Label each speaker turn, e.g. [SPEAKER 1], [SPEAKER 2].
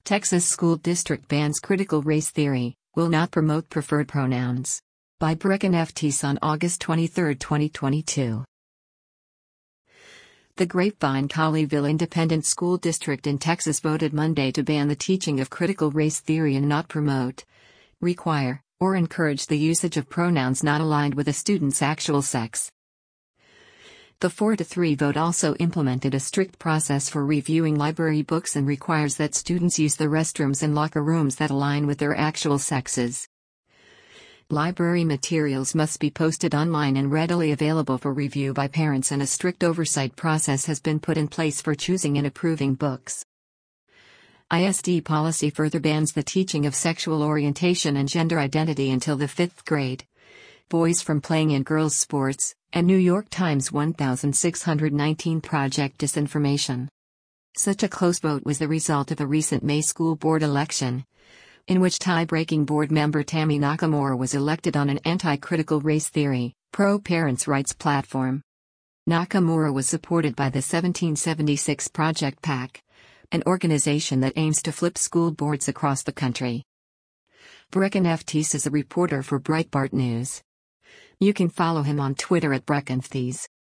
[SPEAKER 1] Texas School District bans critical race theory, will not promote preferred pronouns. By Brecken F. Teese on August 23, 2022. The Grapevine-Colleyville Independent School District in Texas voted Monday to ban the teaching of critical race theory and not promote, require, or encourage the usage of pronouns not aligned with a student's actual sex. The 4-3 vote also implemented a strict process for reviewing library books and requires that students use the restrooms and locker rooms that align with their actual sexes. Library materials must be posted online and readily available for review by parents, and a strict oversight process has been put in place for choosing and approving books. ISD policy further bans the teaching of sexual orientation and gender identity until the 5th grade. Boys from playing in girls' sports, and New York Times 1619 Project Disinformation. Such a close vote was the result of a recent May school board election, in which tie-breaking board member Tammy Nakamura was elected on an anti-critical race theory, pro-parents' rights platform. Nakamura was supported by the 1776 Project PAC, an organization that aims to flip school boards across the country. Brecken F. Teese is a reporter for Breitbart News. You can follow him on Twitter at BreckenThees.